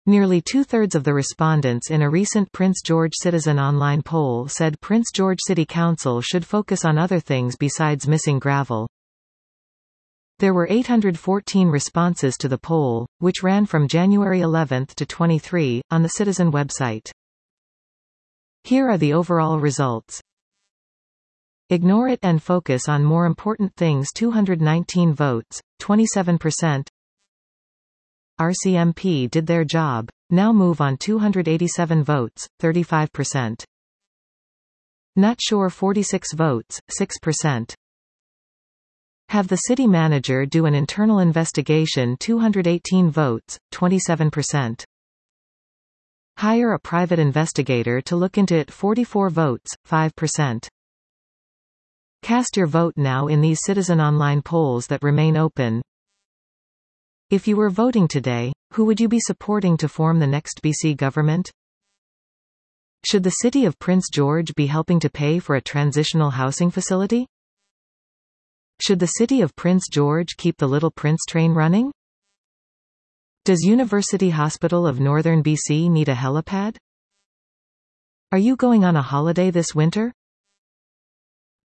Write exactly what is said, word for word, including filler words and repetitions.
Nearly two-thirds of the respondents in a recent Prince George Citizen Online poll said Prince George City Council should focus on other things besides missing gravel. There were eight hundred fourteen responses to the poll, which ran from January eleventh to twenty-third, on the Citizen website. Here are the overall results. Ignore it and focus on more important things two hundred nineteen votes, twenty-seven percent. R C M P did their job. Now move on two hundred eighty-seven votes, thirty-five percent. Not sure forty-six votes, six percent. Have the city manager do an internal investigation two hundred eighteen votes, twenty-seven percent. Hire a private investigator to look into it forty-four votes, five percent. Cast your vote now in these Citizen Online polls that remain open. If you were voting today, who would you be supporting to form the next B C government? Should the city of Prince George be helping to pay for a transitional housing facility? Should the city of Prince George keep the Little Prince train running? Does University Hospital of Northern B C need a helipad? Are you going on a holiday this winter?